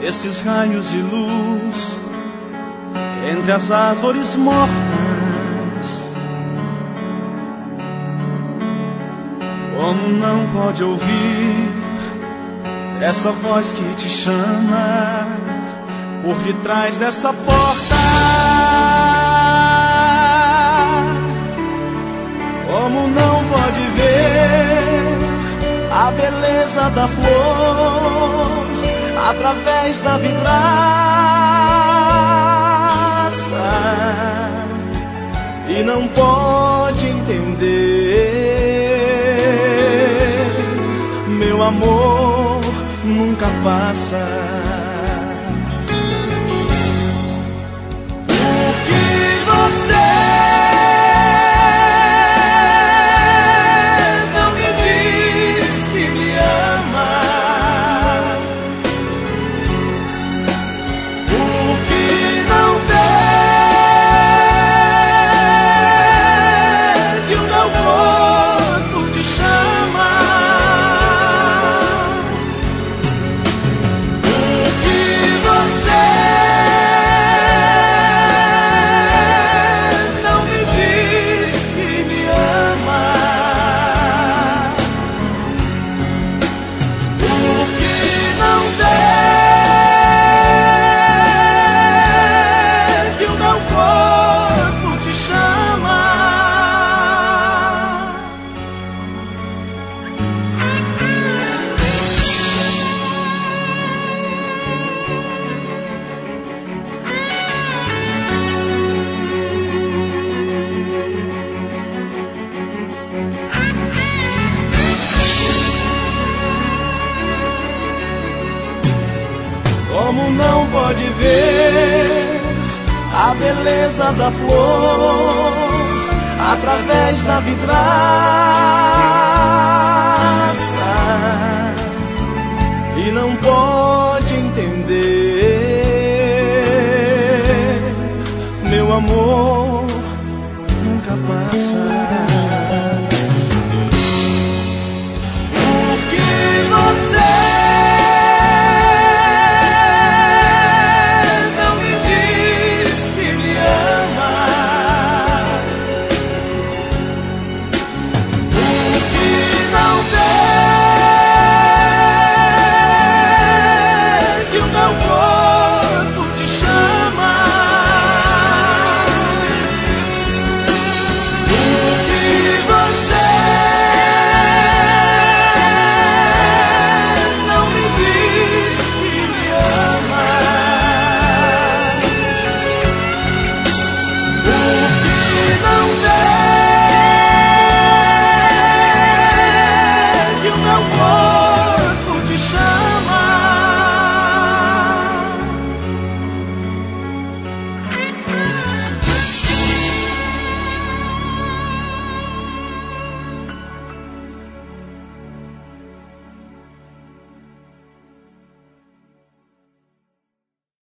esses raios de luz entre as árvores mortas. Como não pode ouvir essa voz que te chama por detrás dessa porta? Como não pode ver a beleza da flor através da vidraça? E não pode entender, meu amor nunca passa. Como não pode ver a beleza da flor através da vidraça? E não pode